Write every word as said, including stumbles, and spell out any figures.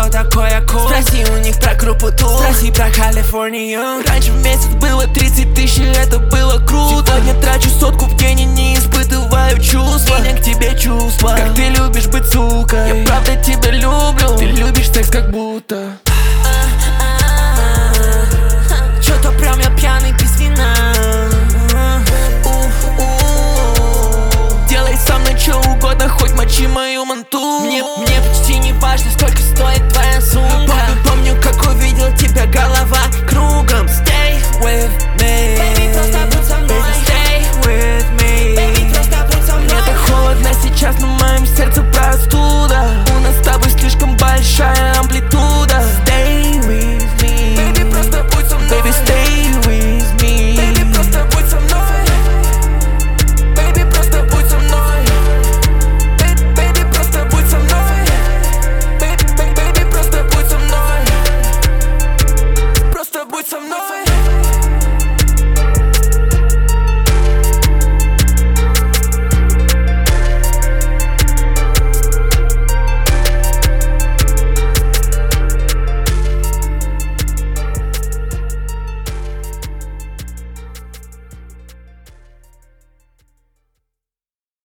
что такое cool. Спроси у них про крупоту, спроси про Калифорнию. Раньше в месяц было тридцать тысяч, это было круто. Сегодня трачу сотку в день и не испытываю чувства. Меня к тебе чувства, как ты любишь быть сукой. Я правда тебя люблю, ты любишь секс как будто.